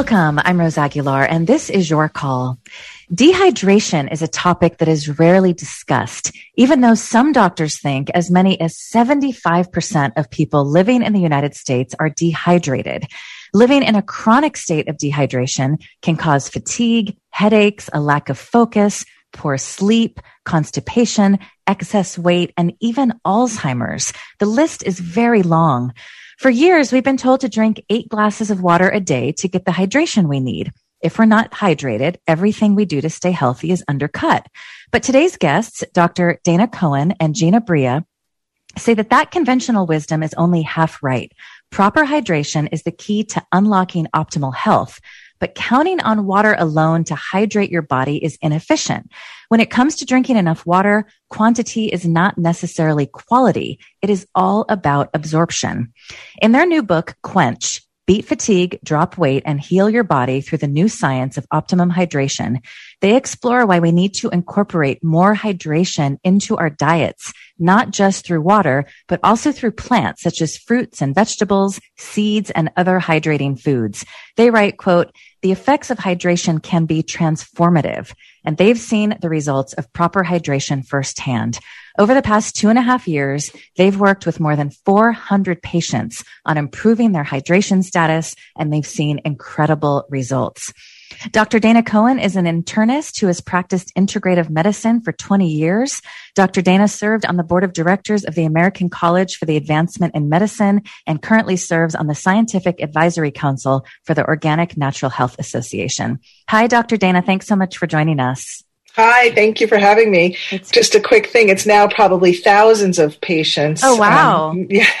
Welcome. I'm Rose Aguilar, and this is Your Call. Dehydration is a topic that is rarely discussed, even though some doctors think as many as 75% of people living in the United States are dehydrated. Living in a chronic state of dehydration can cause fatigue, headaches, a lack of focus, poor sleep, constipation, excess weight, and even Alzheimer's. The list is very long. For years, we've been told to drink 8 glasses of water a day to get the hydration we need. If we're not hydrated, everything we do to stay healthy is undercut. But today's guests, Dr. Dana Cohen and Gina Bria, say that conventional wisdom is only half right. Proper hydration is the key to unlocking optimal health. But counting on water alone to hydrate your body is inefficient. When it comes to drinking enough water, quantity is not necessarily quality. It is all about absorption. In their new book, Quench, Beat Fatigue, Drop Weight, and Heal Your Body Through the New Science of Optimum Hydration, they explore why we need to incorporate more hydration into our diets, not just through water, but also through plants such as fruits and vegetables, seeds, and other hydrating foods. They write, quote, "The effects of hydration can be transformative," and they've seen the results of proper hydration firsthand. Over the past 2.5 years, they've worked with more than 400 patients on improving their hydration status, and they've seen incredible results. Dr. Dana Cohen is an internist who has practiced integrative medicine for 20 years. Dr. Dana served on the board of directors of the American College for the Advancement in Medicine and currently serves on the Scientific Advisory Council for the Organic Natural Health Association. Hi, Dr. Dana. Thanks so much for joining us. Hi, thank you for having me. Just a quick thing. It's now probably thousands of patients. Oh, wow.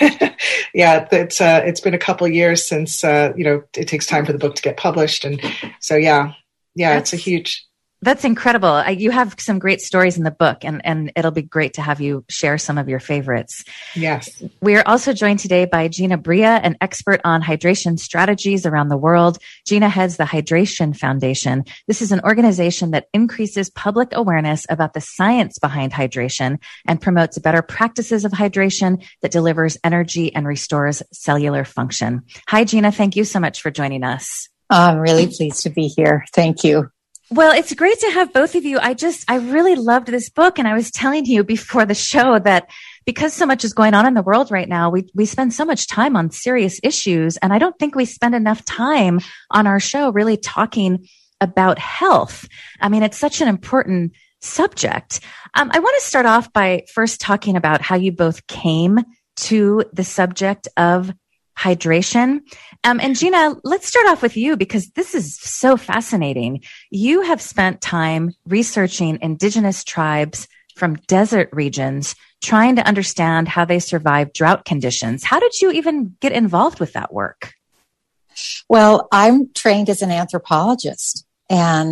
It's been a couple of years since, it takes time for the book to get published. And so, it's a huge... That's incredible. You have some great stories in the book, and it'll be great to have you share some of your favorites. Yes. We are also joined today by Gina Bria, an expert on hydration strategies around the world. Gina heads the Hydration Foundation. This is an organization that increases public awareness about the science behind hydration and promotes better practices of hydration that delivers energy and restores cellular function. Hi, Gina. Thank you so much for joining us. I'm really pleased to be here. Thank you. Well, it's great to have both of you. I really loved this book. And I was telling you before the show that because so much is going on in the world right now, we spend so much time on serious issues. And I don't think we spend enough time on our show really talking about health. I mean, it's such an important subject. I want to start off by first talking about how you both came to the subject of hydration. And Gina, let's start off with you because this is so fascinating. You have spent time researching indigenous tribes from desert regions, trying to understand how they survive drought conditions. How did you even get involved with that work? Well, I'm trained as an anthropologist. And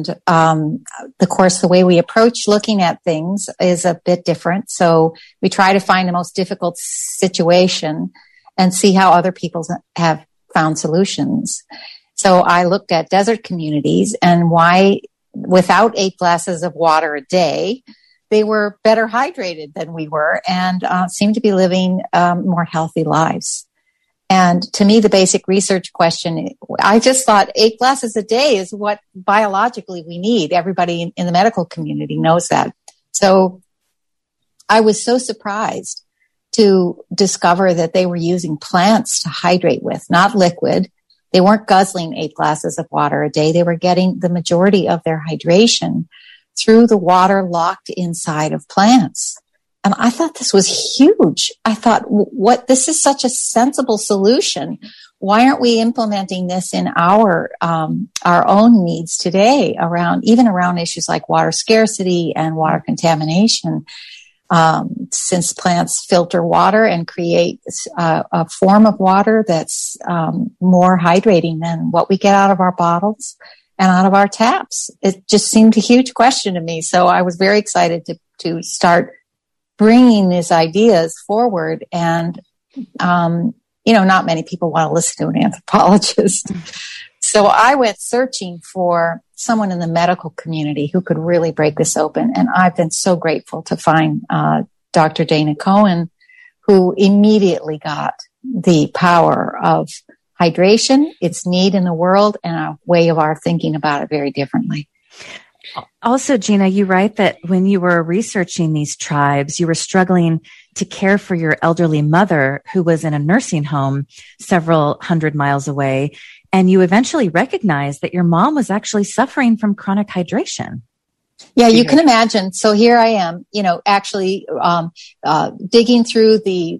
the way we approach looking at things is a bit different. So we try to find the most difficult situation and see how other people have found solutions. So I looked at desert communities and why, without 8 glasses of water a day, they were better hydrated than we were and seemed to be living more healthy lives. And to me, the basic research question, I just thought 8 glasses a day is what biologically we need. Everybody in the medical community knows that. So I was so surprised to discover that they were using plants to hydrate with, not liquid. They weren't guzzling 8 glasses of water a day. They were getting the majority of their hydration through the water locked inside of plants. And I thought this was huge. I thought, this is such a sensible solution. Why aren't we implementing this in our own needs today around issues like water scarcity and water contamination? Since plants filter water and create a form of water that's more hydrating than what we get out of our bottles and out of our taps. It just seemed a huge question to me. So I was very excited to start bringing these ideas forward. And, not many people want to listen to an anthropologist. So I went searching for someone in the medical community who could really break this open. And I've been so grateful to find Dr. Dana Cohen, who immediately got the power of hydration, its need in the world, and a way of our thinking about it very differently. Also, Gina, you write that when you were researching these tribes, you were struggling to care for your elderly mother who was in a nursing home several hundred miles away. And you eventually recognized that your mom was actually suffering from chronic hydration. Yeah, you can imagine. So here I am, actually digging through the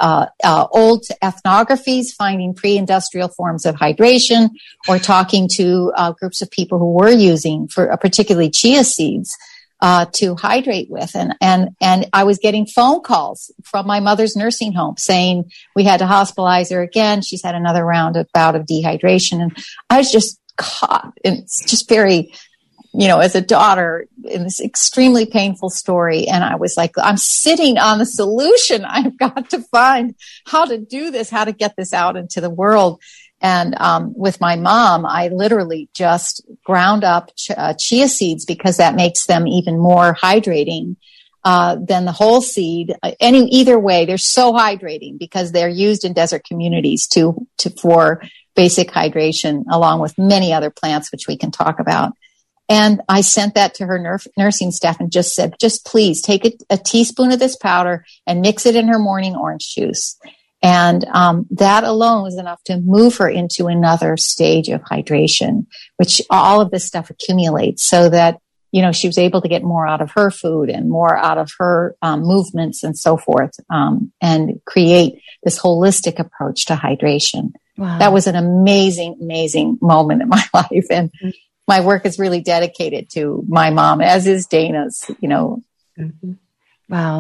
old ethnographies, finding pre-industrial forms of hydration, or talking to groups of people who were using, particularly chia seeds, to hydrate with. And I was getting phone calls from my mother's nursing home saying we had to hospitalize her again. She's had another bout of dehydration. And I was just caught. It's just very, as a daughter in this extremely painful story. And I was like, I'm sitting on the solution. I've got to find how to do this, how to get this out into the world. And with my mom, I literally just ground up chia seeds because that makes them even more hydrating than the whole seed. Either way, they're so hydrating because they're used in desert communities for basic hydration, along with many other plants, which we can talk about. And I sent that to her nursing staff and just said, just please take a teaspoon of this powder and mix it in her morning orange juice. And that alone was enough to move her into another stage of hydration, which all of this stuff accumulates so that, she was able to get more out of her food and more out of her movements and so forth, and create this holistic approach to hydration. Wow. That was an amazing, amazing moment in my life. And my work is really dedicated to my mom, as is Dana's, Mm-hmm. Wow.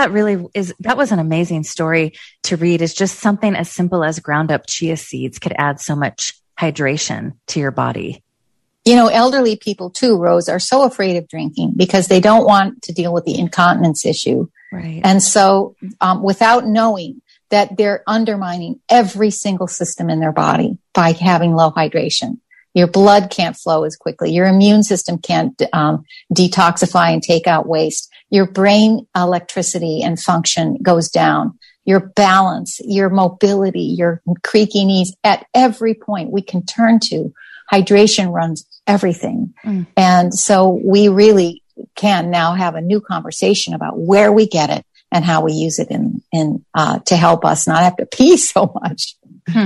That was an amazing story to read. It's just something as simple as ground up chia seeds could add so much hydration to your body. Elderly people too, Rose, are so afraid of drinking because they don't want to deal with the incontinence issue. Right. And so, without knowing that they're undermining every single system in their body by having low hydration. Your blood can't flow as quickly. Your immune system can't detoxify and take out waste. Your brain electricity and function goes down. Your balance, your mobility, your creaky knees, at every point we can turn to. Hydration runs everything. Mm. And so we really can now have a new conversation about where we get it and how we use it to help us not have to pee so much.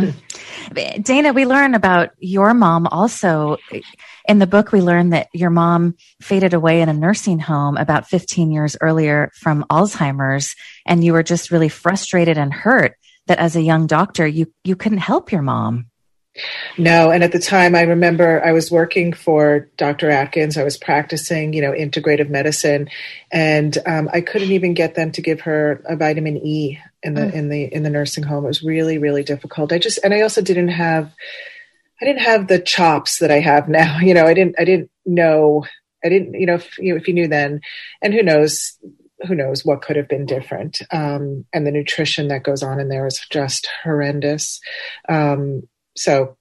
Dana, we learn about your mom also. In the book, we learned that your mom faded away in a nursing home about 15 years earlier from Alzheimer's, and you were just really frustrated and hurt that as a young doctor, you couldn't help your mom. No. And at the time, I remember I was working for Dr. Atkins. I was practicing, integrative medicine, and I couldn't even get them to give her a vitamin E in the nursing home. It was really, really difficult. I also didn't have the chops that I have now. I didn't know, if you knew then, and who knows what could have been different. And the nutrition that goes on in there is just horrendous. So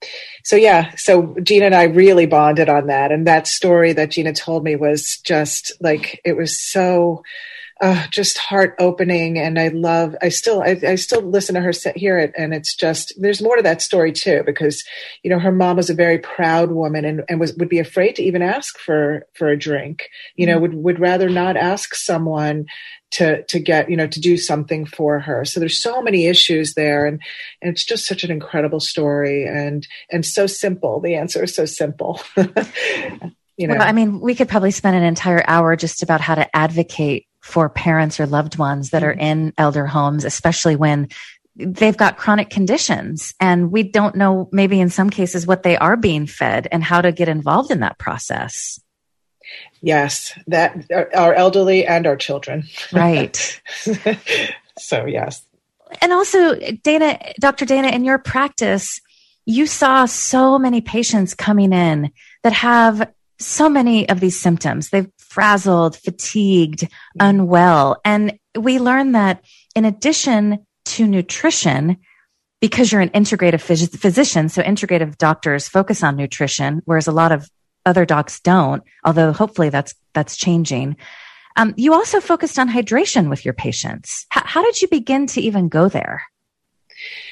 Gina and I really bonded on that. And that story that Gina told me was just like, it was so just heart opening. And I still listen to her hear it. And it's just, there's more to that story too, because, her mom was a very proud woman and would be afraid to even ask for a drink, would rather not ask someone to get, to do something for her. So there's so many issues there, and it's just such an incredible story and so simple. The answer is so simple. Well, I mean, we could probably spend an entire hour just about how to advocate for parents or loved ones that are in elder homes, especially when they've got chronic conditions and we don't know, maybe in some cases, what they are being fed and how to get involved in that process. Yes, that our elderly and our children. Right. So, yes. And also, Dr. Dana, in your practice, you saw so many patients coming in that have so many of these symptoms. They've frazzled, fatigued, unwell. And we learned that in addition to nutrition, because you're an integrative physician, so integrative doctors focus on nutrition, whereas a lot of other docs don't, although hopefully that's changing. You also focused on hydration with your patients. How did you begin to even go there?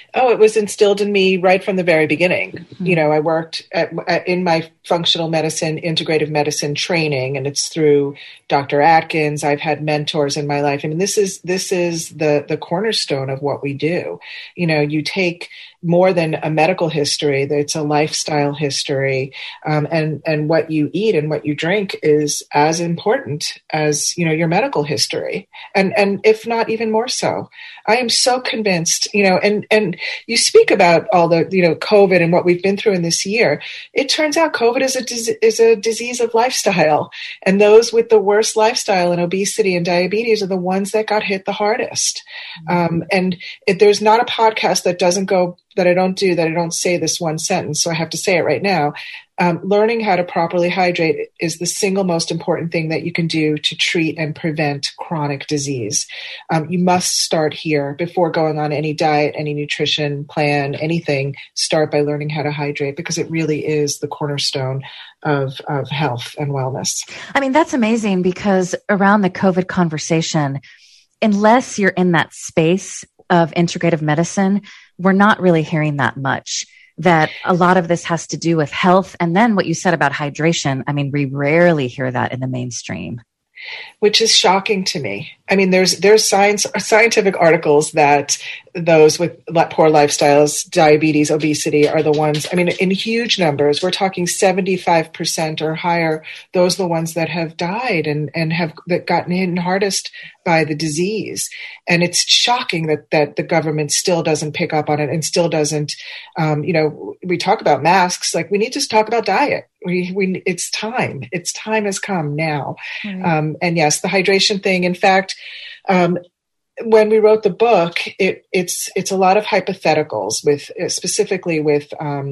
Oh, it was instilled in me right from the very beginning. Mm-hmm. You know, I worked in my functional medicine, integrative medicine training, and it's through Dr. Atkins. I've had mentors in my life. I mean, this is the cornerstone of what we do. You know, you take more than a medical history; it's a lifestyle history, and what you eat and what you drink is as important as, you know, your medical history, and if not even more so. I am so convinced, you know, and you speak about all the, you know, COVID and what we've been through in this year. It turns out COVID is a disease of lifestyle, and those with the worst lifestyle and obesity and diabetes are the ones that got hit the hardest. And there's not a podcast that I don't say this one sentence, so I have to say it right now. Learning how to properly hydrate is the single most important thing that you can do to treat and prevent chronic disease. You must start here before going on any diet, any nutrition plan, anything. Start by learning how to hydrate, because it really is the cornerstone of health and wellness. I mean, that's amazing, because around the COVID conversation, unless you're in that space of integrative medicine, we're not really hearing that much. That a lot of this has to do with health. And then what you said about hydration, I mean, we rarely hear that in the mainstream. Which is shocking to me. I mean, there's scientific articles that those with poor lifestyles, diabetes, obesity are the ones, I mean, in huge numbers, we're talking 75% or higher. Those are the ones that have died and have gotten hit hardest by the disease. And it's shocking that the government still doesn't pick up on it and still doesn't, you know, we talk about masks, like we need to talk about diet. It's time. It's time has come now. Right. And yes, the hydration thing, in fact, when we wrote the book, it's a lot of hypotheticals specifically with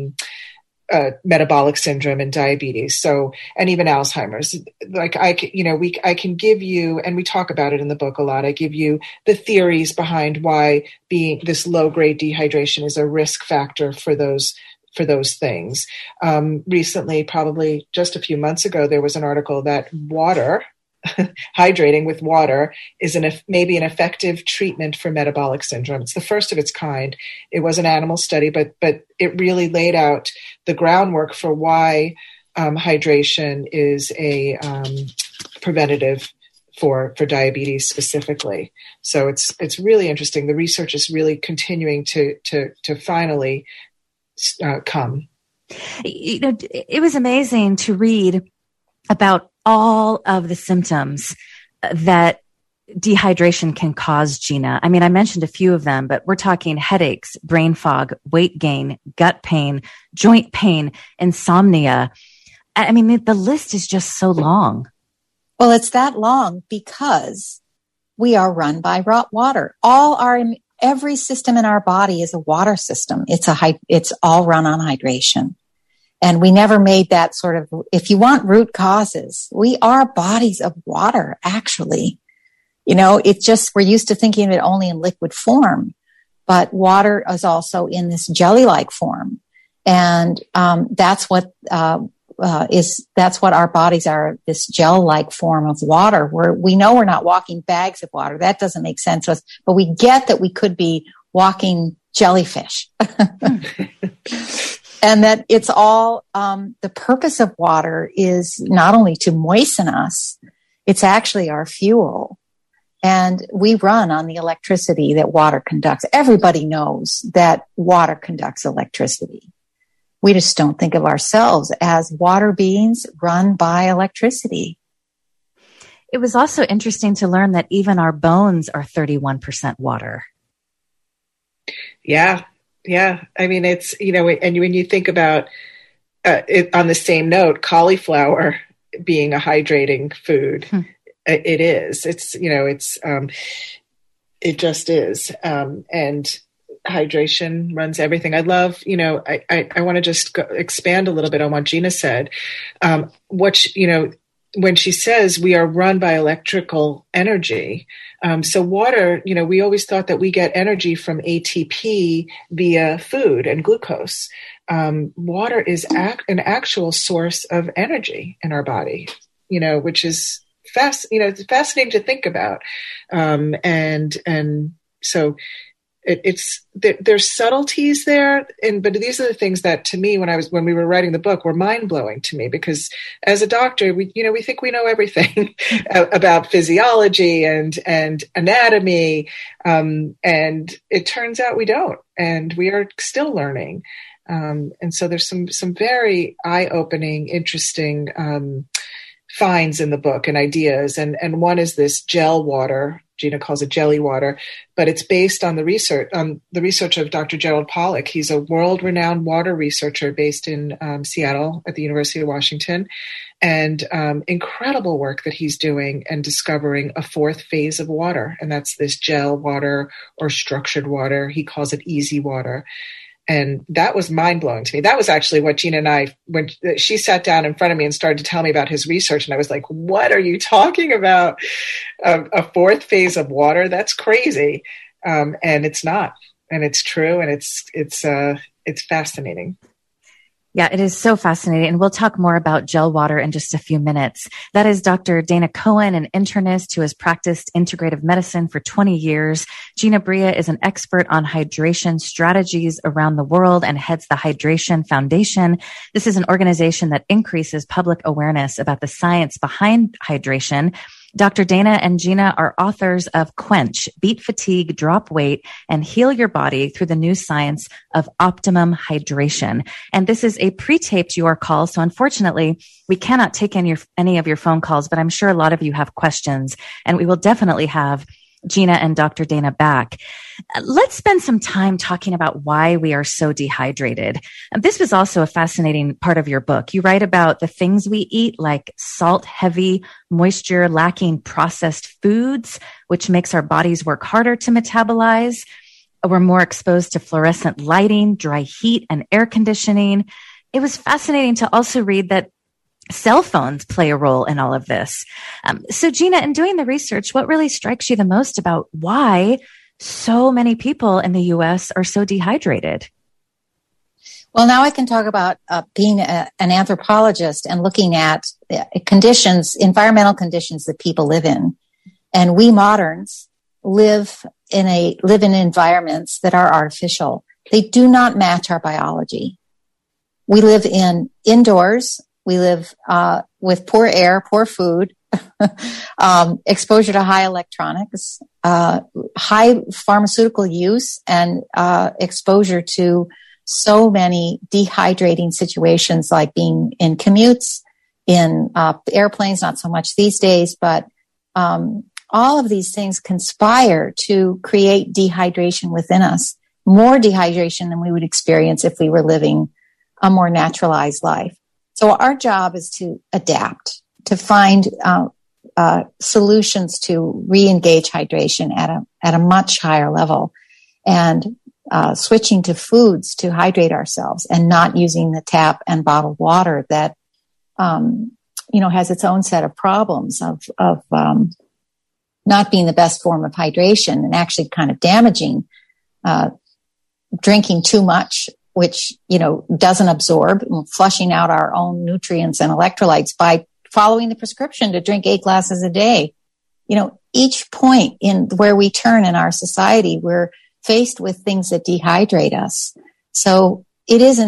metabolic syndrome and diabetes. So, and even Alzheimer's. Like I can give you, and we talk about it in the book a lot. I give you the theories behind why being this low grade dehydration is a risk factor for those things. Recently, probably just a few months ago, there was an article that water. Hydrating with water is maybe an effective treatment for metabolic syndrome. It's the first of its kind. It was an animal study, but it really laid out the groundwork for why hydration is a preventative for diabetes specifically. So it's really interesting. The research is really continuing to finally come. You know, it was amazing to read about all of the symptoms that dehydration can cause, Gina. I mean, I mentioned a few of them, but we're talking headaches, brain fog, weight gain, gut pain, joint pain, insomnia. I mean, the list is just so long. Well, it's that long because we are run by water. Every system in our body is a water system. It's all run on hydration. And we never made that sort of, if you want root causes, we are bodies of water, actually. You know, it's just, we're used to thinking of it only in liquid form, but water is also in this jelly-like form. And, that's what our bodies are, this gel-like form of water, where we know we're not walking bags of water. That doesn't make sense to us, but we get that we could be walking jellyfish. And that it's all, the purpose of water is not only to moisten us, it's actually our fuel. And we run on the electricity that water conducts. Everybody knows that water conducts electricity. We just don't think of ourselves as water beings run by electricity. It was also interesting to learn that even our bones are 31% water. Yeah. Yeah. I mean, it's, you know, and when you think about it on the same note, cauliflower being a hydrating food, it is. It's, you know, it's, it just is. And hydration runs everything. I love, you know, I want to just expand a little bit on what Gina said. You know, when she says we are run by electrical energy, so water, you know, we always thought that we get energy from ATP via food and glucose. Water is an actual source of energy in our body, you know, which is it's fascinating to think about. And so there's subtleties there, but these are the things that, to me, when we were writing the book, were mind blowing to me, because as a doctor, we think we know everything about physiology and anatomy, and it turns out we don't, and we are still learning. And so there's some very eye-opening, interesting finds in the book and ideas, and one is this gel water. Gina calls it jelly water, but it's based on the research of Dr. Gerald Pollack. He's a world-renowned water researcher based in Seattle at the University of Washington, and incredible work that he's doing and discovering a fourth phase of water, and that's this gel water or structured water. He calls it easy water. And that was mind-blowing to me. That was actually what Gina and I, when she sat down in front of me and started to tell me about his research, and I was like, what are you talking about? A fourth phase of water? That's crazy. And it's not. And it's true. And it's fascinating. Yeah, it is so fascinating. And we'll talk more about gel water in just a few minutes. That is Dr. Dana Cohen, an internist who has practiced integrative medicine for 20 years. Gina Bria is an expert on hydration strategies around the world and heads the Hydration Foundation. This is an organization that increases public awareness about the science behind hydration. Dr. Dana and Gina are authors of Quench, Beat Fatigue, Drop Weight, and Heal Your Body Through the New Science of Optimum Hydration. And this is a pre-taped Your Call, so unfortunately, we cannot take any of your phone calls, but I'm sure a lot of you have questions, and we will definitely have Gina and Dr. Dana back. Let's spend some time talking about why we are so dehydrated. This was also a fascinating part of your book. You write about the things we eat, like salt-heavy, moisture-lacking processed foods, which makes our bodies work harder to metabolize. We're more exposed to fluorescent lighting, dry heat, and air conditioning. It was fascinating to also read that cell phones play a role in all of this. So Gina, in doing the research, what really strikes you the most about why so many people in the U.S. are so dehydrated? Well, now I can talk about being an anthropologist and looking at environmental conditions that people live in. And we moderns live in environments that are artificial. They do not match our biology. We live indoors. We live with poor air, poor food, exposure to high electronics, high pharmaceutical use, and exposure to so many dehydrating situations, like being in commutes, in airplanes, not so much these days, but all of these things conspire to create dehydration within us, more dehydration than we would experience if we were living a more naturalized life. So our job is to adapt, to find solutions to re-engage hydration at a much higher level, and switching to foods to hydrate ourselves, and not using the tap and bottled water that has its own set of problems of not being the best form of hydration, and actually kind of damaging, drinking too much, which, doesn't absorb, flushing out our own nutrients and electrolytes by following the prescription to drink 8 glasses a day. Each point in where we turn in our society, we're faced with things that dehydrate us. So it's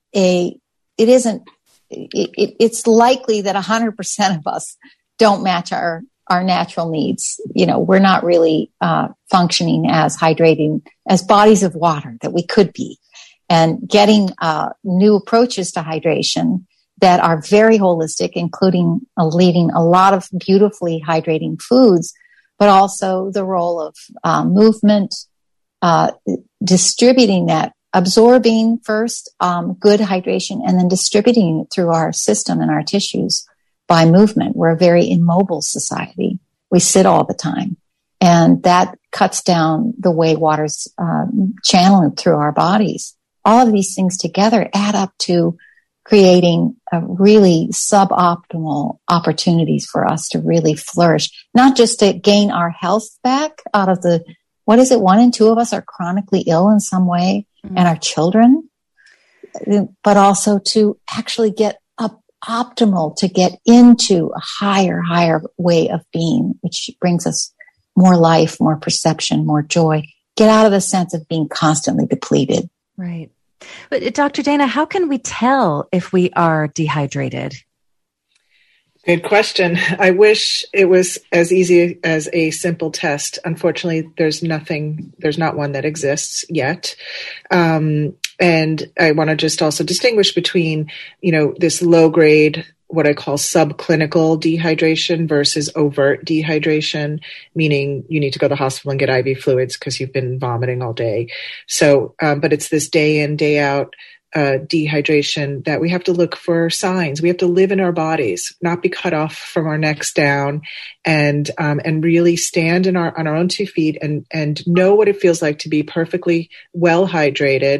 likely that 100% of us don't match our natural needs. We're not really functioning as hydrating, as bodies of water that we could be. And getting new approaches to hydration that are very holistic, including leading a lot of beautifully hydrating foods, but also the role of movement, distributing that, absorbing first good hydration, and then distributing it through our system and our tissues by movement. We're a very immobile society. We sit all the time, and that cuts down the way water's channeled through our bodies. All of these things together add up to creating a really suboptimal opportunities for us to really flourish, not just to gain our health back out of 1 in 2 of us are chronically ill in some way, and our children, but also to actually get optimal, to get into a higher way of being, which brings us more life, more perception, more joy, get out of the sense of being constantly depleted. Right. But Dr. Dana, how can we tell if we are dehydrated? Good question. I wish it was as easy as a simple test. Unfortunately, there's not one that exists yet. And I want to just also distinguish between, this low grade, what I call subclinical dehydration versus overt dehydration, meaning you need to go to the hospital and get IV fluids because you've been vomiting all day. So, but it's this day in, day out dehydration that we have to look for signs. We have to live in our bodies, not be cut off from our necks down, and really stand on our own 2 feet and know what it feels like to be perfectly well hydrated,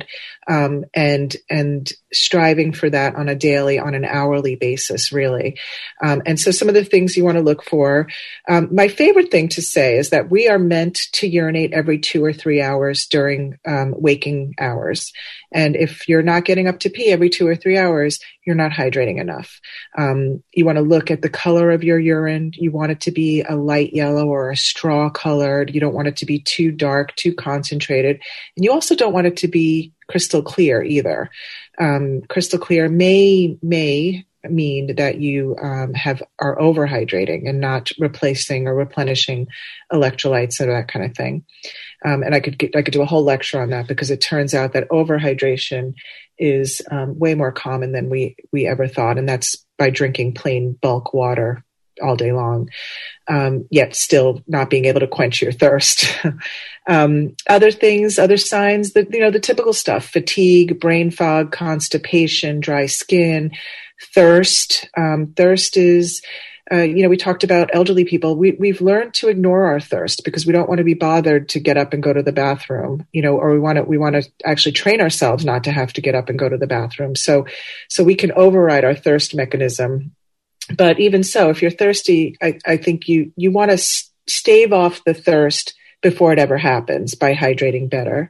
and striving for that on a daily, on an hourly basis, really. And so some of the things you want to look for, my favorite thing to say is that we are meant to urinate every 2 or 3 hours during waking hours. And if you're not getting up to pee every 2 or 3 hours, you're not hydrating enough. You want to look at the color of your urine. You want it to be a light yellow or a straw colored. You don't want it to be too dark, too concentrated. And you also don't want it to be crystal clear either. Crystal clear may mean that you are overhydrating and not replacing or replenishing electrolytes or that kind of thing. And I could do a whole lecture on that, because it turns out that overhydration is way more common than we ever thought, and that's by drinking plain bulk water all day long, yet still not being able to quench your thirst. Other things, other signs that, the typical stuff: fatigue, brain fog, constipation, dry skin, thirst. Thirst is, we talked about elderly people. We've learned to ignore our thirst because we don't want to be bothered to get up and go to the bathroom, or we want to actually train ourselves not to have to get up and go to the bathroom. So we can override our thirst mechanism. But even so, if you're thirsty, I think you want to stave off the thirst before it ever happens by hydrating better.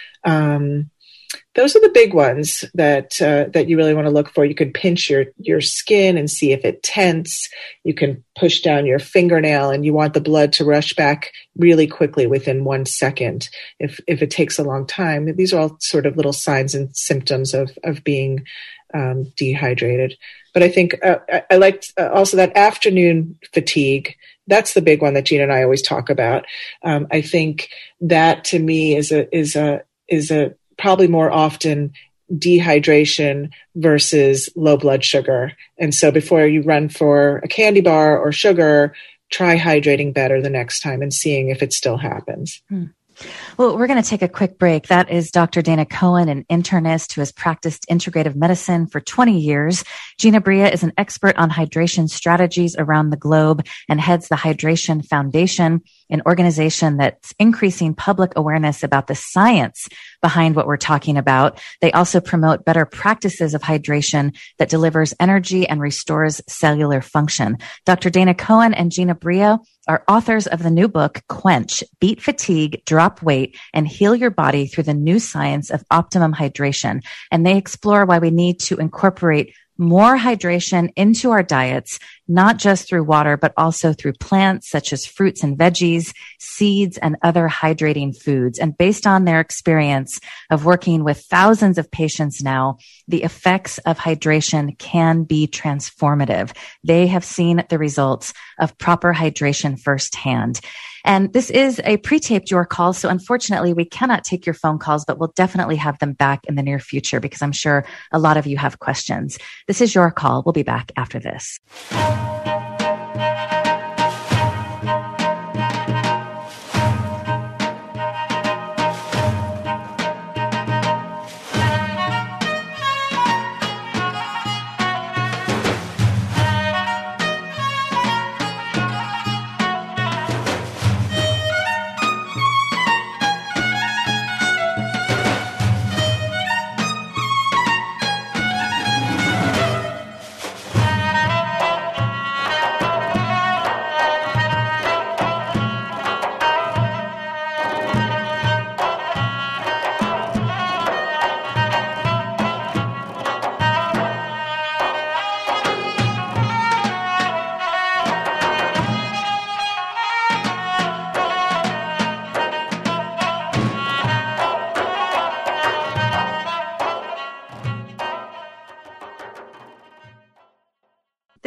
Those are the big ones that you really want to look for. You can pinch your skin and see if it tense. You can push down your fingernail, and you want the blood to rush back really quickly within 1 second. If it takes a long time, these are all sort of little signs and symptoms of being dehydrated. But I think I liked also that afternoon fatigue. That's the big one that Gina and I always talk about. I think that to me is a probably more often dehydration versus low blood sugar. And so before you run for a candy bar or sugar, try hydrating better the next time and seeing if it still happens. Well, we're going to take a quick break. That is Dr. Dana Cohen, an internist who has practiced integrative medicine for 20 years. Gina Bria is an expert on hydration strategies around the globe and heads the Hydration Foundation, an organization that's increasing public awareness about the science behind what we're talking about. They also promote better practices of hydration that delivers energy and restores cellular function. Dr. Dana Cohen and Gina Bria are authors of the new book, Quench: Beat Fatigue, Drop Weight, and Heal Your Body Through the New Science of Optimum Hydration. And they explore why we need to incorporate more hydration into our diets, not just through water, but also through plants such as fruits and veggies, seeds, and other hydrating foods. And based on their experience of working with thousands of patients now, the effects of hydration can be transformative. They have seen the results of proper hydration firsthand. And this is a pre-taped Your Call, so unfortunately we cannot take your phone calls, but we'll definitely have them back in the near future because I'm sure a lot of you have questions. This is Your Call. We'll be back after this.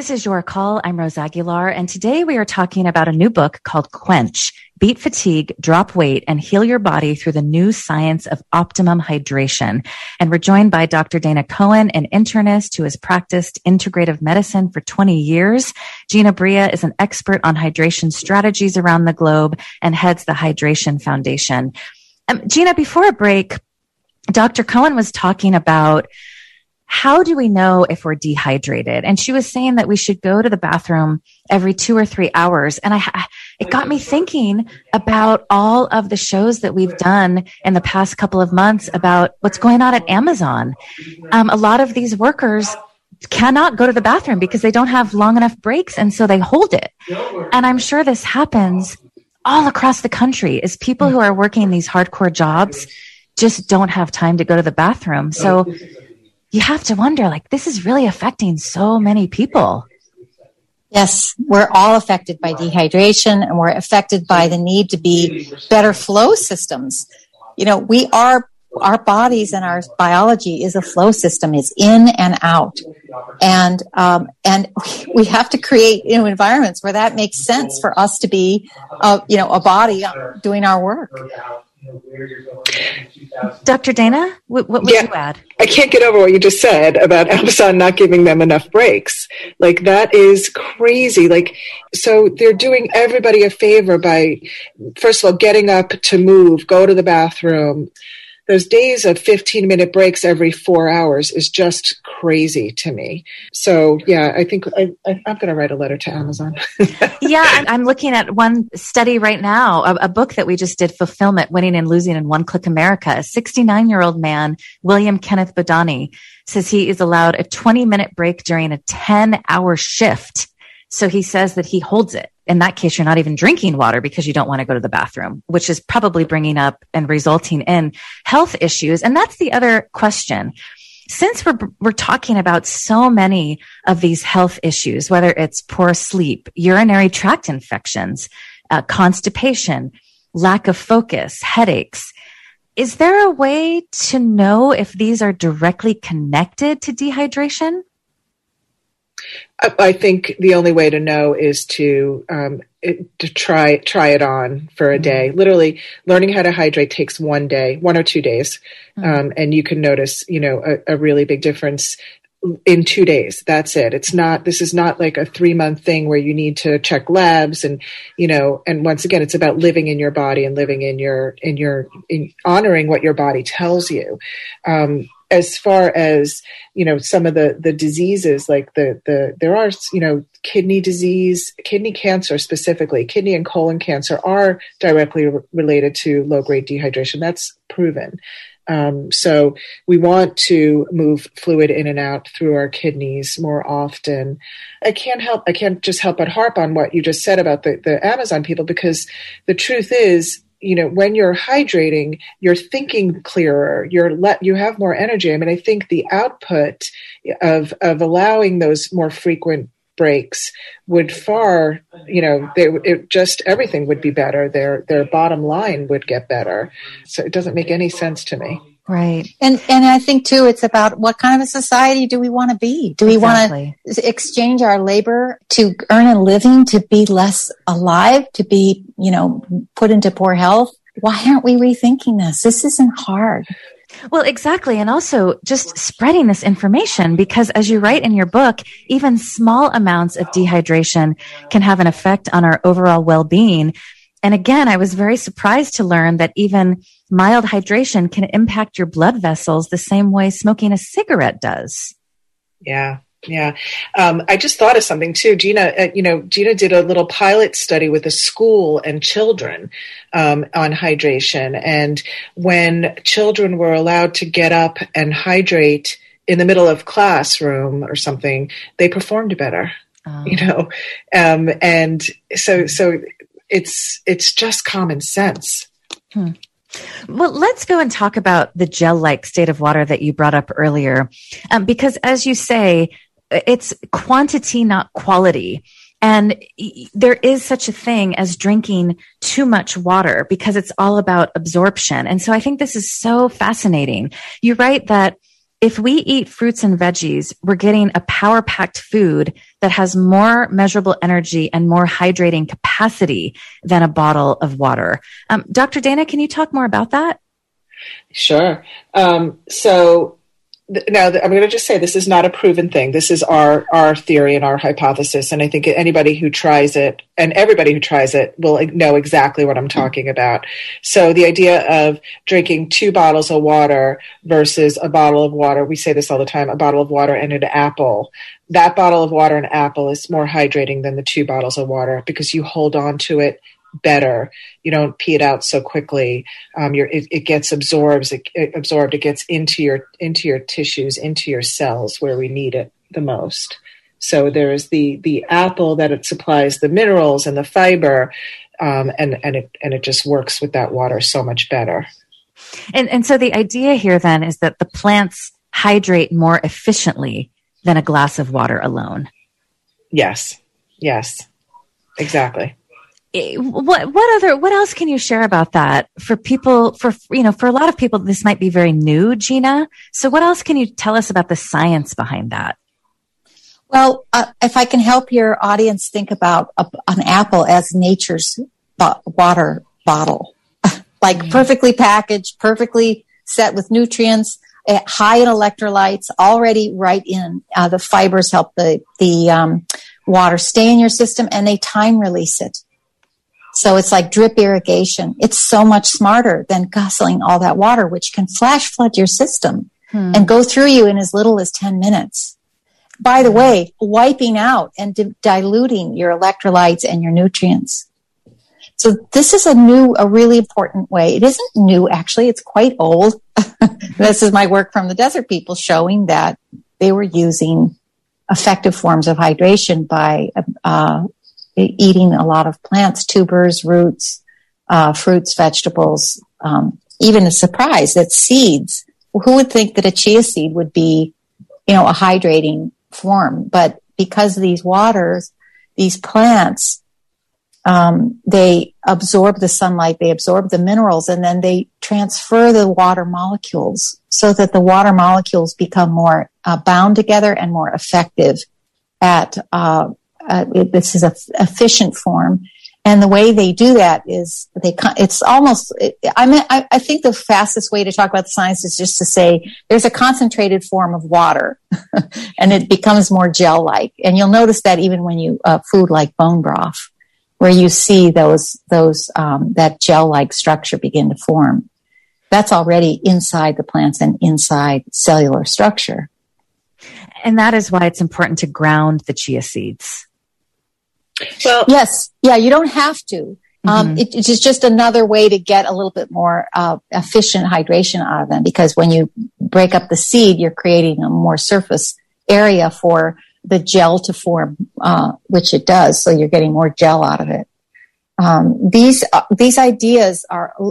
This is Your Call. I'm Rose Aguilar, and today we are talking about a new book called Quench: Beat Fatigue, Drop Weight, and Heal Your Body Through the New Science of Optimum Hydration. And we're joined by Dr. Dana Cohen, an internist who has practiced integrative medicine for 20 years. Gina Bria is an expert on hydration strategies around the globe and heads the Hydration Foundation. Gina, before a break, Dr. Cohen was talking about how do we know if we're dehydrated? And she was saying that we should go to the bathroom every 2 or 3 hours. And it got me thinking about all of the shows that we've done in the past couple of months about what's going on at Amazon. A lot of these workers cannot go to the bathroom because they don't have long enough breaks. And so they hold it. And I'm sure this happens all across the country is people who are working these hardcore jobs just don't have time to go to the bathroom. So you have to wonder, like, this is really affecting so many people. Yes, we're all affected by dehydration, and we're affected by the need to be better flow systems. You know, our bodies and our biology is a flow system. It's in and out. And we have to create, environments where that makes sense for us to be, a body doing our work. Dr. Dana, what would you add? I can't get over what you just said about Amazon not giving them enough breaks. Like, that is crazy. Like, so they're doing everybody a favor by, first of all, getting up to move, go to the bathroom. Those days of 15-minute breaks every 4 hours is just crazy to me. So, yeah, I think I'm going to write a letter to Amazon. Yeah, I'm looking at one study right now, a book that we just did, Fulfillment, Winning and Losing in One Click America. A 69-year-old man, William Kenneth Bodani, says he is allowed a 20-minute break during a 10-hour shift. So he says that he holds it. In that case, you're not even drinking water because you don't want to go to the bathroom, which is probably bringing up and resulting in health issues. And that's the other question. Since we're talking about so many of these health issues, whether it's poor sleep, urinary tract infections, constipation, lack of focus, headaches, is there a way to know if these are directly connected to dehydration? I think the only way to know is to try it on for a day. Literally, learning how to hydrate takes 1 day, 1 or 2 days, and you can notice, a really big difference in 2 days. That's it. This is not like a 3-month thing where you need to check labs and once again, it's about living in your body and living in honoring what your body tells you. As far as, some of the diseases, like there are, kidney disease, kidney cancer specifically, kidney and colon cancer are directly related to low-grade dehydration. That's proven. So we want to move fluid in and out through our kidneys more often. I can't just help but harp on what you just said about the Amazon people, because the truth is, when you're hydrating, you're thinking clearer, you have more energy. I mean, I think the output of allowing those more frequent breaks would far, everything would be better. Their bottom line would get better. So it doesn't make any sense to me. Right. And I think too, it's about what kind of a society do we want to be? Do we want to exchange our labor to earn a living, to be less alive, to be, put into poor health? Why aren't we rethinking this? This isn't hard. Well, exactly. And also just spreading this information, because as you write in your book, even small amounts of dehydration can have an effect on our overall well-being. And again, I was very surprised to learn that even mild hydration can impact your blood vessels the same way smoking a cigarette does. Yeah. Yeah. I just thought of something too. Gina did a little pilot study with a school and children, on hydration. And when children were allowed to get up and hydrate in the middle of classroom or something, they performed better, and so it's just common sense. Well, let's go and talk about the gel-like state of water that you brought up earlier, because as you say, it's quantity, not quality. And there is such a thing as drinking too much water because it's all about absorption. And so I think this is so fascinating. You write that if we eat fruits and veggies, we're getting a power-packed food that has more measurable energy and more hydrating capacity than a bottle of water. Dr. Dana, can you talk more about that? Sure. Now, I'm going to just say this is not a proven thing. This is our theory and our hypothesis. And I think anybody who tries it and everybody who tries it will know exactly what I'm talking about. So the idea of drinking 2 bottles of water versus a bottle of water, we say this all the time, a bottle of water and an apple. That bottle of water and apple is more hydrating than the 2 bottles of water because you hold on to it better. You don't pee it out so quickly. It gets absorbed. It gets into your tissues, into your cells where we need it the most. So there's the apple that it supplies the minerals and the fiber, and it just works with that water so much better. And so the idea here then is that the plants hydrate more efficiently than a glass of water alone. Yes, exactly. What else can you share about that for people, for a lot of people, this might be very new, Gina. So what else can you tell us about the science behind that? Well, if I can help your audience think about an apple as nature's water bottle, like perfectly packaged, perfectly set with nutrients, high in electrolytes, already right in. The fibers help the water stay in your system, and they time release it. So it's like drip irrigation. It's so much smarter than guzzling all that water, which can flash flood your system and go through you in as little as 10 minutes. By the way, wiping out and diluting your electrolytes and your nutrients. So this is a really important way. It isn't new, actually. It's quite old. This is my work from the desert people showing that they were using effective forms of hydration by eating a lot of plants, tubers, roots, fruits, vegetables, even a surprise that seeds. Who would think that a chia seed would be, a hydrating form? But because of these waters, these plants, they absorb the sunlight, they absorb the minerals, and then they transfer the water molecules so that the water molecules become more bound together and more effective at this is an efficient form. And the way they do that is it's almost, I think the fastest way to talk about the science is just to say there's a concentrated form of water and it becomes more gel-like. And you'll notice that even when you, food like bone broth, where you see that gel-like structure begin to form. That's already inside the plants and inside cellular structure. And that is why it's important to ground the chia seeds. Well, yes. Yeah, you don't have to. It is just another way to get a little bit more efficient hydration out of them, because when you break up the seed, you're creating a more surface area for the gel to form, which it does. So you're getting more gel out of it. These ideas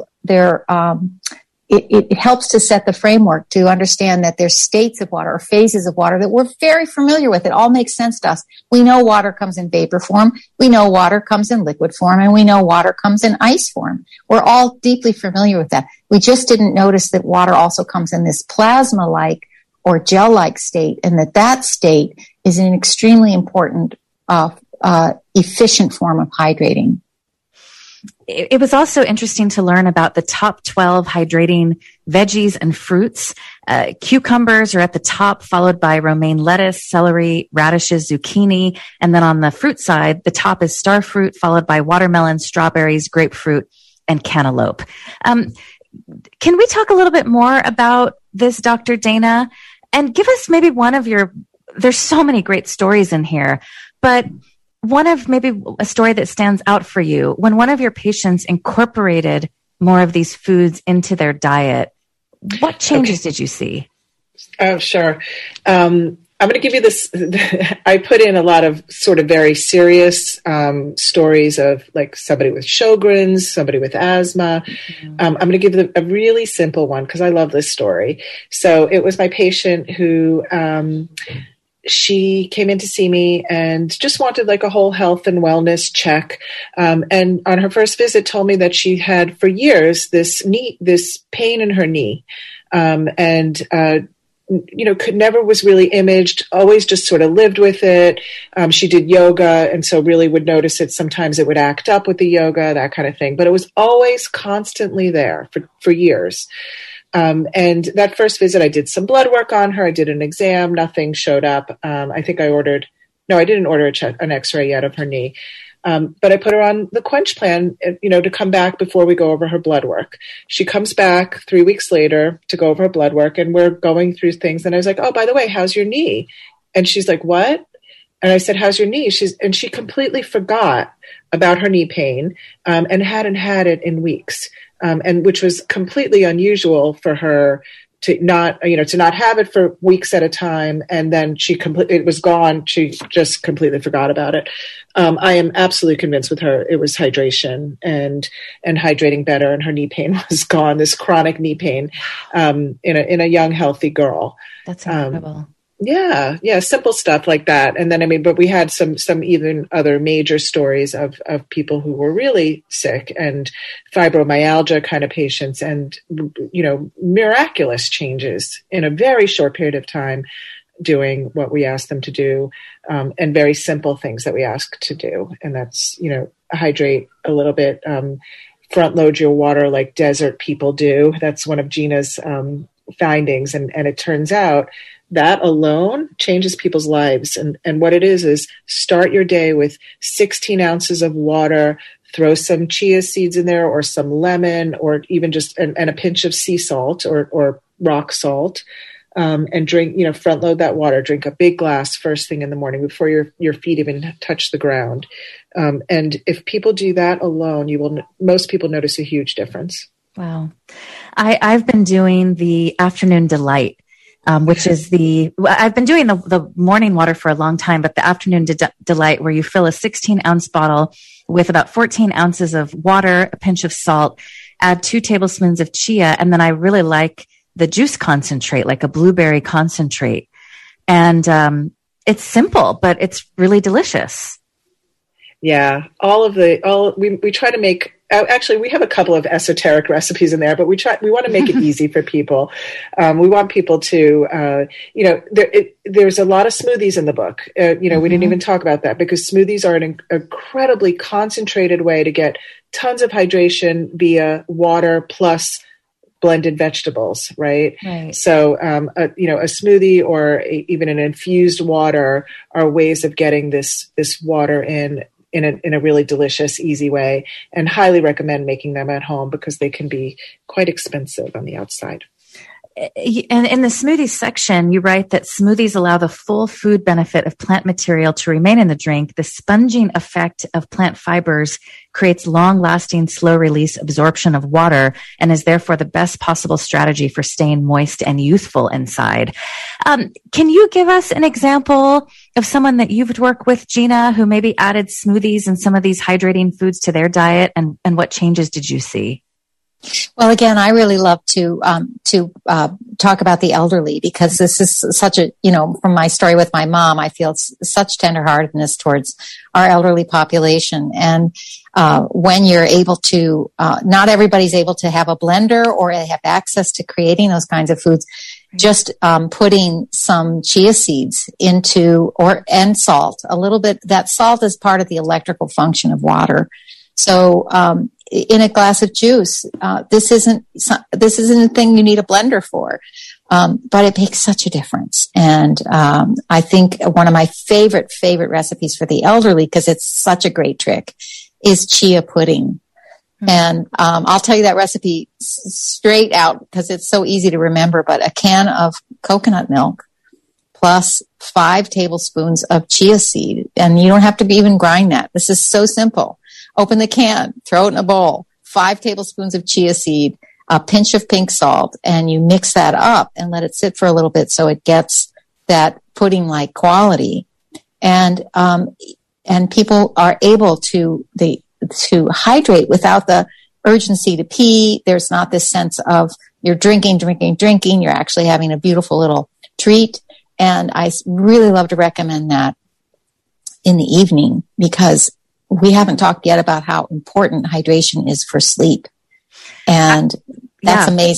it helps to set the framework to understand that there's states of water or phases of water that we're very familiar with. It all makes sense to us. We know water comes in vapor form. We know water comes in liquid form, and we know water comes in ice form. We're all deeply familiar with that. We just didn't notice that water also comes in this plasma-like or gel-like state, and that state is an extremely important, efficient form of hydrating. It was also interesting to learn about the top 12 hydrating veggies and fruits. Cucumbers are at the top, followed by romaine lettuce, celery, radishes, zucchini. And then on the fruit side, the top is starfruit, followed by watermelon, strawberries, grapefruit, and cantaloupe. Can we talk a little bit more about this, Dr. Dana? And give us maybe there's so many great stories in here, but maybe a story that stands out for you when one of your patients incorporated more of these foods into their diet. What changes did you see? Oh, sure. I'm going to give you this. I put in a lot of sort of very serious stories of like somebody with Sjogren's, somebody with asthma. I'm going to give them a really simple one because I love this story. So it was my patient who she came in to see me and just wanted like a whole health and wellness check. And on her first visit told me that she had for years this pain in her knee. And never was really imaged, always just sort of lived with it. She did yoga, and so really would notice it. Sometimes it would act up with the yoga, that kind of thing. But it was always constantly there for years. And that first visit, I did some blood work on her. I did an exam. Nothing showed up. I think I didn't order an x-ray yet of her knee. But I put her on the Quench plan, to come back before we go over her blood work. She comes back 3 weeks later to go over her blood work, and we're going through things. And I was like, oh, by the way, how's your knee? And she's like, what? And I said, how's your knee? And she completely forgot about her knee pain, and hadn't had it in weeks. And which was completely unusual for her to not have it for weeks at a time. And then it was gone. She just completely forgot about it. I am absolutely convinced with her, it was hydration and hydrating better. And her knee pain was gone, this chronic knee pain, in a young, healthy girl. That's incredible. Yeah. Simple stuff like that. And then, but we had some even other major stories of people who were really sick and fibromyalgia kind of patients, and, miraculous changes in a very short period of time doing what we asked them to do, and very simple things that we ask to do. And that's, hydrate a little bit, front load your water like desert people do. That's one of Gina's findings. And it turns out that alone changes people's lives. And what it is start your day with 16 ounces of water, throw some chia seeds in there or some lemon, or even just, and a pinch of sea salt or rock salt, and drink, front load that water, drink a big glass first thing in the morning before your feet even touch the ground. And if people do that alone, most people notice a huge difference. Wow. I've been doing the afternoon delight, which is I've been doing the morning water for a long time, but the afternoon delight, where you fill a 16-ounce bottle with about 14 ounces of water, a pinch of salt, add 2 tablespoons of chia, and then I really like the juice concentrate, like a blueberry concentrate. And it's simple, but it's really delicious. Yeah, we try to make. Actually, we have a couple of esoteric recipes in there, but we want to make it easy for people. We want people to, there's a lot of smoothies in the book. We didn't even talk about that, because smoothies are an incredibly concentrated way to get tons of hydration via water plus blended vegetables, right? So, a smoothie or even an infused water are ways of getting this water in a really delicious, easy way, and highly recommend making them at home because they can be quite expensive on the outside. And in the smoothies section, you write that smoothies allow the full food benefit of plant material to remain in the drink. The sponging effect of plant fibers creates long-lasting, slow-release absorption of water and is therefore the best possible strategy for staying moist and youthful inside. Can you give us an example of someone that you've worked with, Gina, who maybe added smoothies and some of these hydrating foods to their diet, and what changes did you see? Well, again, I really love to talk about the elderly, because this is such a, from my story with my mom, I feel such tenderheartedness towards our elderly population. And when you're able to, not everybody's able to have a blender or have access to creating those kinds of foods. Just putting some chia seeds into, and salt, a little bit. That salt is part of the electrical function of water. So in a glass of juice, this isn't a thing you need a blender for, but it makes such a difference. And I think one of my favorite recipes for the elderly, because it's such a great trick, is chia pudding. And I'll tell you that recipe straight out because it's so easy to remember, but a can of coconut milk plus 5 tablespoons of chia seed. And you don't have to even grind that. This is so simple. Open the can, throw it in a bowl, 5 tablespoons of chia seed, a pinch of pink salt, and you mix that up and let it sit for a little bit so it gets that pudding-like quality. And people are able to hydrate without the urgency to pee. There's not this sense of you're drinking. You're actually having a beautiful little treat. And I really love to recommend that in the evening, because we haven't talked yet about how important hydration is for sleep. And that's amazing.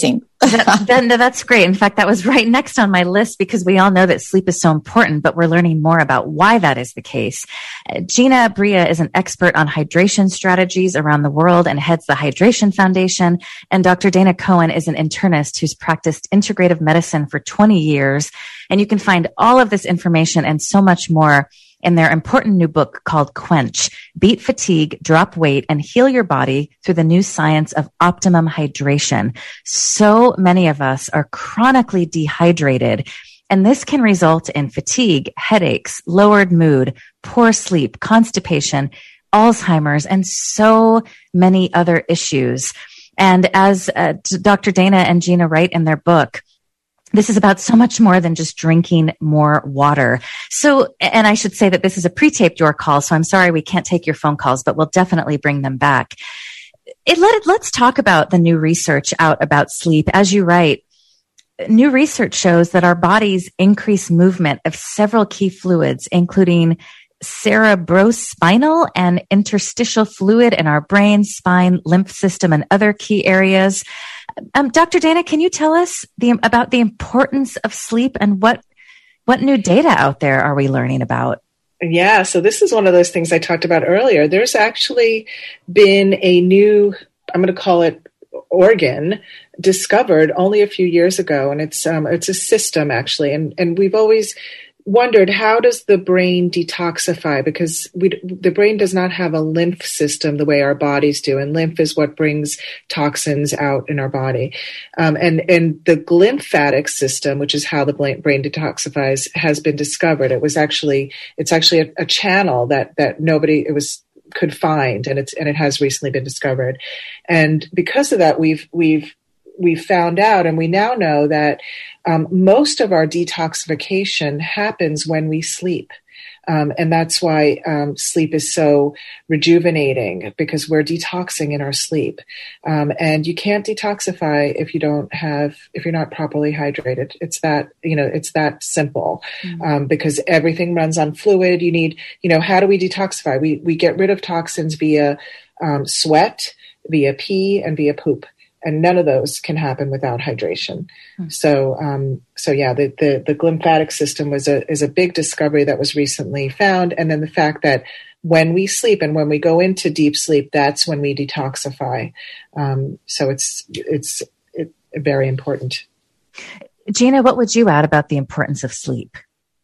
That's great. In fact, that was right next on my list because we all know that sleep is so important, but we're learning more about why that is the case. Gina Bria is an expert on hydration strategies around the world and heads the Hydration Foundation. And Dr. Dana Cohen is an internist who's practiced integrative medicine for 20 years. And you can find all of this information and so much more in their important new book called Quench, Beat Fatigue, Drop Weight, and Heal Your Body Through the New Science of Optimum Hydration. So many of us are chronically dehydrated, and this can result in fatigue, headaches, lowered mood, poor sleep, constipation, Alzheimer's, and so many other issues. And as Dr. Dana and Gina write in their book, this is about so much more than just drinking more water. So, and I should say that this is a pre-taped Your Call, so I'm sorry we can't take your phone calls, but we'll definitely bring them back. Let's talk about the new research out about sleep. As you write, new research shows that our bodies increase movement of several key fluids, including cerebrospinal and interstitial fluid in our brain, spine, lymph system, and other key areas. Dr. Dana, can you tell us about the importance of sleep and what new data out there are we learning about? Yeah, so this is one of those things I talked about earlier. There's actually been a new, I'm going to call it organ, discovered only a few years ago, and it's a system actually, and we've always wondered, how does the brain detoxify? Because the brain does not have a lymph system the way our bodies do, and lymph is what brings toxins out in our body. And the glymphatic system, which is how the brain detoxifies, has been discovered. It's actually a channel that nobody could find, and it has recently been discovered. And because of that, we've found out, and we now know that most of our detoxification happens when we sleep. And that's why sleep is so rejuvenating, because we're detoxing in our sleep. And you can't detoxify if you're not properly hydrated. It's that simple. Because everything runs on fluid. You need, how do we detoxify? We get rid of toxins via sweat, via pee, and via poop. And none of those can happen without hydration. So yeah, the glymphatic system is a big discovery that was recently found. And then the fact that when we sleep and when we go into deep sleep, that's when we detoxify. So it's very important. Gina, what would you add about the importance of sleep?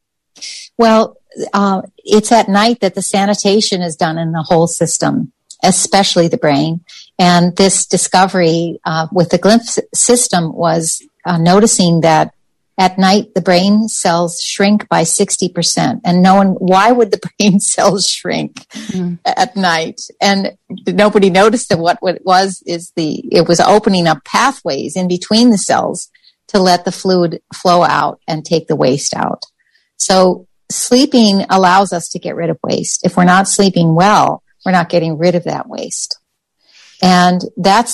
Well, it's at night that the sanitation is done in the whole system, especially the brain. And this discovery with the glymph system was noticing that at night the brain cells shrink by 60%. And why would the brain cells shrink at night? And nobody noticed that what it was opening up pathways in between the cells to let the fluid flow out and take the waste out. So sleeping allows us to get rid of waste. If we're not sleeping well, we're not getting rid of that waste. And that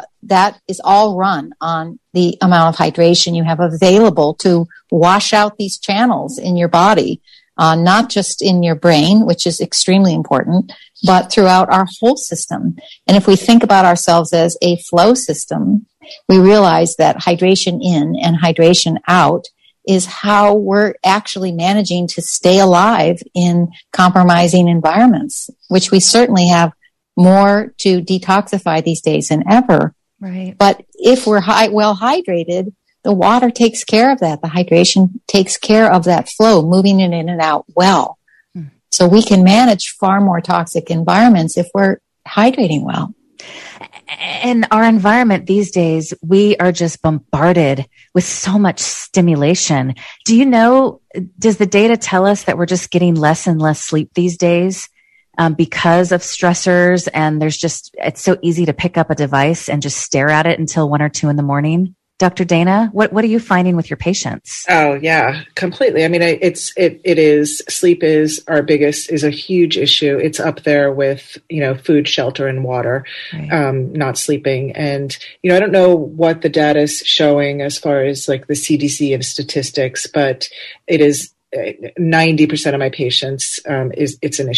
is all run on the amount of hydration you have available to wash out these channels in your body, not just in your brain, which is extremely important, but throughout our whole system. And if we think about ourselves as a flow system, we realize that hydration in and hydration out is how we're actually managing to stay alive in compromising environments, which we certainly have more to detoxify these days than ever. Right. But if we're well hydrated, the water takes care of that. The hydration takes care of that flow, moving it in and out well. So we can manage far more toxic environments if we're hydrating well. In our environment these days, we are just bombarded with so much stimulation. Does the data tell us that we're just getting less and less sleep these days? Because of stressors, and it's so easy to pick up a device and just stare at it until 1 or 2 in the morning. Dr. Dana, what are you finding with your patients? Oh yeah, completely. I mean, sleep is a huge issue. It's up there with, food, shelter, and water, right. Not sleeping. And, I don't know what the data is showing as far as like the CDC and statistics, but it is 90% of my patients, it's an issue.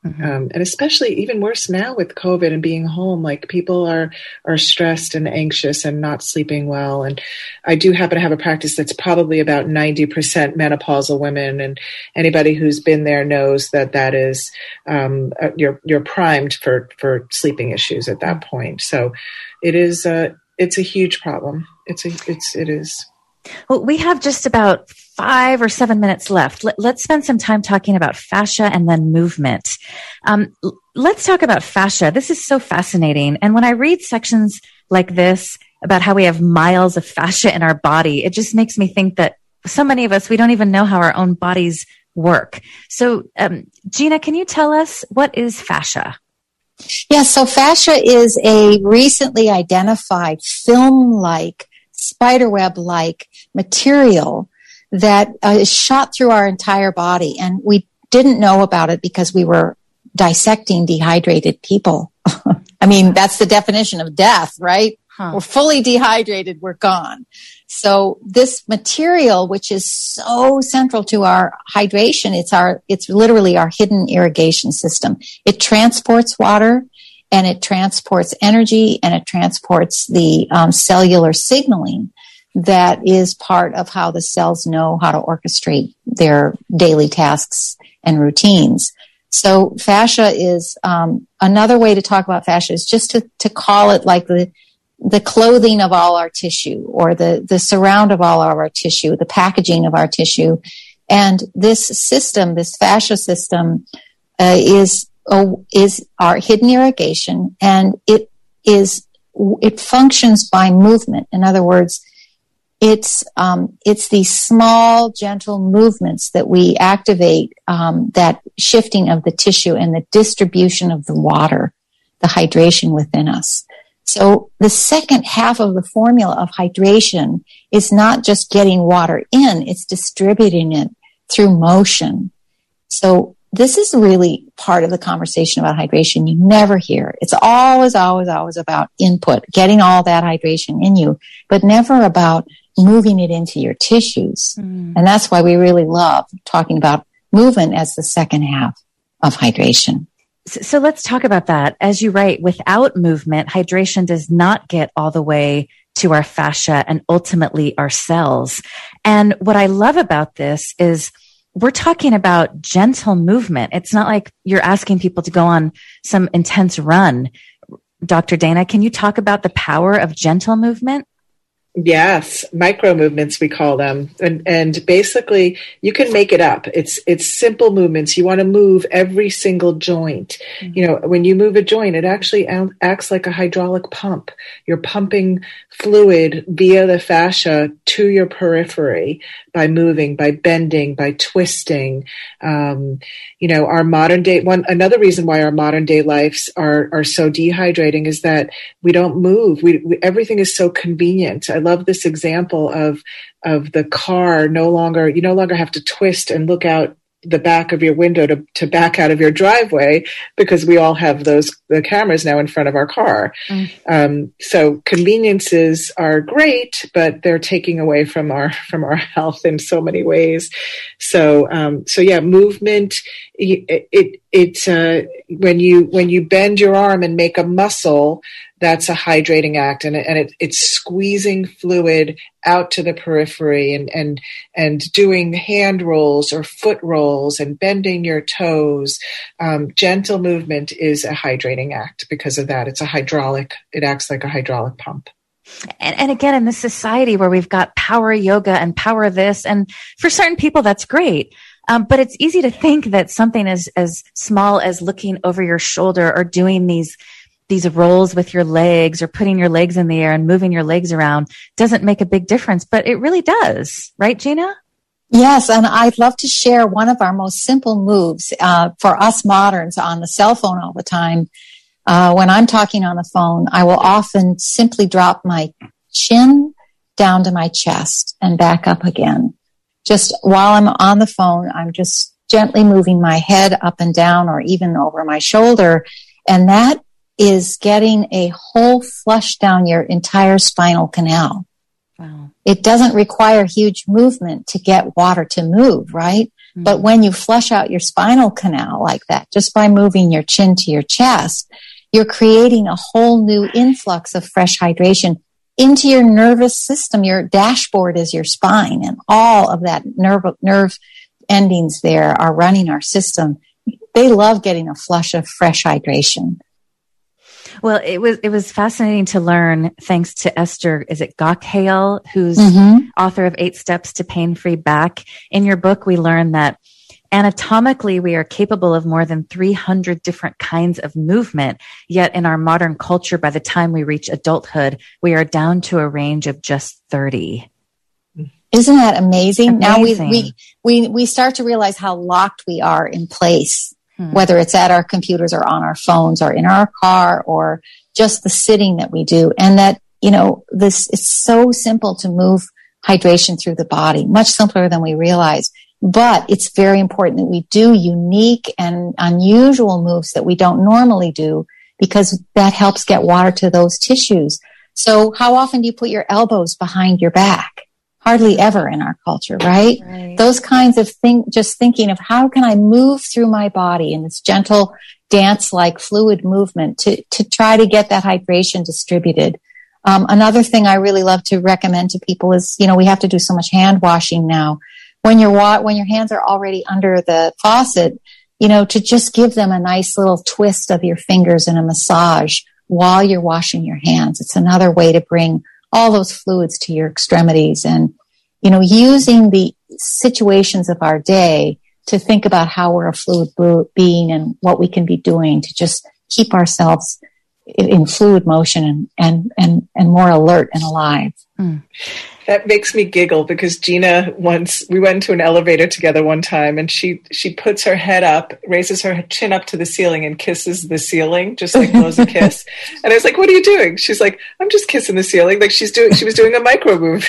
And especially even worse now with COVID and being home, like people are stressed and anxious and not sleeping well. And I do happen to have a practice that's probably about 90% menopausal women. And anybody who's been there knows that is, you're primed for sleeping issues at that point. So it is, it's a huge problem. It is. Well, we have just about 5 or 7 minutes left. Let's spend some time talking about fascia and then movement. Let's talk about fascia. This is so fascinating. And when I read sections like this about how we have miles of fascia in our body, it just makes me think that so many of us, we don't even know how our own bodies work. So, Gina, can you tell us what is fascia? Yeah, so fascia is a recently identified film-like, spiderweb-like material that is shot through our entire body. And we didn't know about it because we were dissecting dehydrated people. I mean, that's the definition of death, right? We're fully dehydrated, we're gone. So this material, which is so central to our hydration, it's literally our hidden irrigation system. It transports water, and it transports energy, and it transports the cellular signaling that is part of how the cells know how to orchestrate their daily tasks and routines. So fascia is another way to talk about fascia is just to call it like the clothing of all our tissue, or the surround of all of our tissue, the packaging of our tissue. And this system, this fascia system, is our hidden irrigation, and it functions by movement. In other words, it's these small, gentle movements that we activate, that shifting of the tissue and the distribution of the water, the hydration within us. So the second half of the formula of hydration is not just getting water in, it's distributing it through motion. So this is really part of the conversation about hydration you never hear. It's always, always, always about input, getting all that hydration in you, but never about moving it into your tissues. And that's why we really love talking about movement as the second half of hydration. So let's talk about that. As you write, without movement, hydration does not get all the way to our fascia and ultimately our cells. And what I love about this is we're talking about gentle movement. It's not like you're asking people to go on some intense run. Dr. Dana, can you talk about the power of gentle movement? Yes, micro movements we call them, and basically you can make it up. It's simple movements. You want to move every single joint. You know, when you move a joint, it actually acts like a hydraulic pump. You're pumping fluid via the fascia to your periphery by moving, by bending, by twisting. You know, our modern day another reason why our modern day lives are so dehydrating is that we don't move. Everything is so convenient. I love this example of the car. You no longer have to twist and look out the back of your window to back out of your driveway, because we all have the cameras now in front of our car. So conveniences are great, but they're taking away from our health in so many ways. So yeah, movement. It's when you bend your arm and make a muscle, that's a hydrating act, and it's squeezing fluid out to the periphery, and doing hand rolls or foot rolls and bending your toes. Gentle movement is a hydrating act because of that. It acts like a hydraulic pump. And again, in this society where we've got power yoga and power this, and for certain people that's great. But it's easy to think that something as small as looking over your shoulder or doing these rolls with your legs or putting your legs in the air and moving your legs around doesn't make a big difference, but it really does. Right, Gina? Yes, and I'd love to share one of our most simple moves for us moderns on the cell phone all the time. When I'm talking on the phone, I will often simply drop my chin down to my chest and back up again. Just while I'm on the phone, I'm just gently moving my head up and down or even over my shoulder, and that is getting a whole flush down your entire spinal canal. Wow. It doesn't require huge movement to get water to move, right? But when you flush out your spinal canal like that, just by moving your chin to your chest, you're creating a whole new influx of fresh hydration into your nervous system. Your dashboard is your spine, and all of that nerve endings there are running our system. They love getting a flush of fresh hydration. Well, it was fascinating to learn, thanks to Esther, is it Gokhale, who's author of 8 Steps to Pain-Free Back. In your book, we learned that anatomically, we are capable of more than 300 different kinds of movement. Yet in our modern culture, by the time we reach adulthood, we are down to a range of just 30. Isn't that amazing? Now we start to realize how locked we are in place, whether it's at our computers or on our phones or in our car or just the sitting that we do. And that, it's so simple to move hydration through the body, much simpler than we realize. But it's very important that we do unique and unusual moves that we don't normally do, because that helps get water to those tissues. So how often do you put your elbows behind your back? Hardly ever in our culture, right? Those kinds of things, just thinking of how can I move through my body in this gentle dance-like fluid movement to try to get that hydration distributed. Another thing I really love to recommend to people is, we have to do so much hand washing now. When your hands are already under the faucet, to just give them a nice little twist of your fingers and a massage while you're washing your hands. It's another way to bring all those fluids to your extremities, and, using the situations of our day to think about how we're a fluid being and what we can be doing to just keep ourselves in fluid motion and more alert and alive. That makes me giggle, because Gina, we went into an elevator together one time, and she puts her head up, raises her chin up to the ceiling and kisses the ceiling, just like blows a kiss. And I was like, "What are you doing?" She's like, "I'm just kissing the ceiling." Like she was doing a micro move.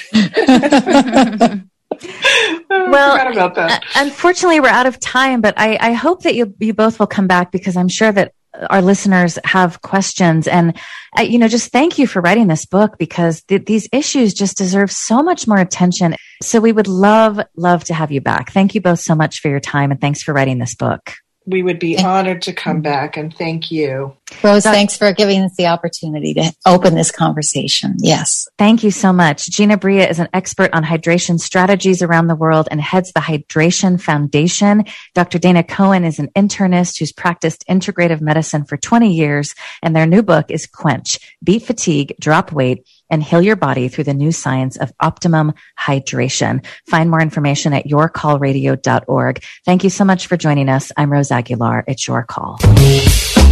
Well, I forgot about that. Unfortunately, we're out of time, but I hope that you both will come back, because I'm sure that our listeners have questions. And, just thank you for writing this book, because these issues just deserve so much more attention. So we would love to have you back. Thank you both so much for your time, and thanks for writing this book. We would be honored to come back, and thank you. Rose, thanks for giving us the opportunity to open this conversation. Yes. Thank you so much. Gina Bria is an expert on hydration strategies around the world and heads the Hydration Foundation. Dr. Dana Cohen is an internist who's practiced integrative medicine for 20 years, and their new book is Quench: Beat Fatigue, Drop Weight, and heal your body through the new science of optimum hydration. Find more information at yourcallradio.org. Thank you so much for joining us. I'm Rose Aguilar. It's Your Call.